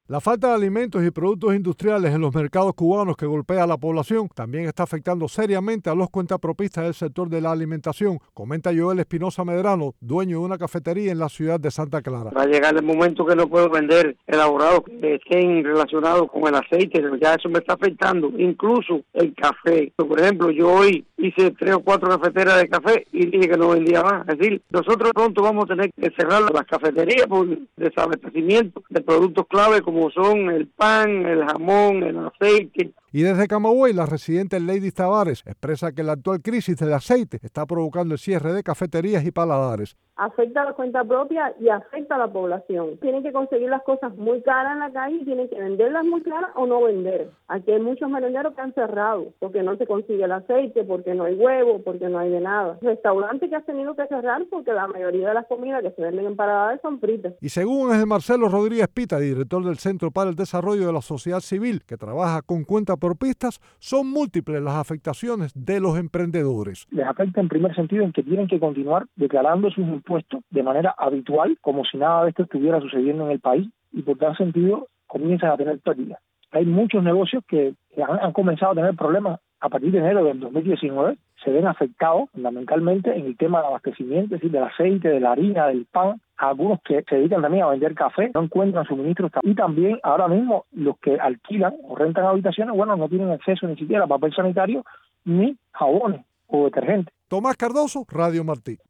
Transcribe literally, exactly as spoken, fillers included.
La falta de alimentos y productos industriales en los mercados cubanos que golpea a la población también está afectando seriamente a los cuentapropistas del sector de la alimentación, comenta Joel Espinosa Medrano, dueño de una cafetería en la ciudad de Santa Clara. Va a llegar el momento que no puedo vender elaborados que estén relacionados con el aceite, ya eso me está afectando, incluso el café. Por ejemplo, yo hoy hice tres o cuatro cafeteras de café y dije que no vendía más. Es decir, nosotros pronto vamos a tener que cerrar las cafeterías por desabastecimiento de productos clave como como son el pan, el jamón, el aceite. Y desde Camagüey, la residente Lady Tavares expresa que la actual crisis del aceite está provocando el cierre de cafeterías y paladares. Afecta a la cuenta propia y afecta a la población. Tienen que conseguir las cosas muy caras en la calle y tienen que venderlas muy caras o no vender. Aquí hay muchos merenderos que han cerrado porque no se consigue el aceite, porque no hay huevo, porque no hay de nada. Restaurantes que han tenido que cerrar porque la mayoría de las comidas que se venden en paladares son fritas. Y según Ángel Marcelo Rodríguez Pita, director del Centro para el Desarrollo de la Sociedad Civil, que trabaja con cuenta propistas, son múltiples las afectaciones de los emprendedores. Les afecta en primer sentido en que tienen que continuar declarando sus impuestos de manera habitual, como si nada de esto estuviera sucediendo en el país, y por tal sentido comienzan a tener pérdidas. Hay muchos negocios que han, han comenzado a tener problemas a partir de enero del dos mil diecinueve, se ven afectados fundamentalmente en el tema del abastecimiento, es decir, del aceite, de la harina, del pan. Algunos que se dedican también a vender café no encuentran suministros. Y también ahora mismo los que alquilan o rentan habitaciones, bueno, no tienen acceso ni siquiera a papel sanitario ni jabones o detergentes. Tomás Cardoso, Radio Martí.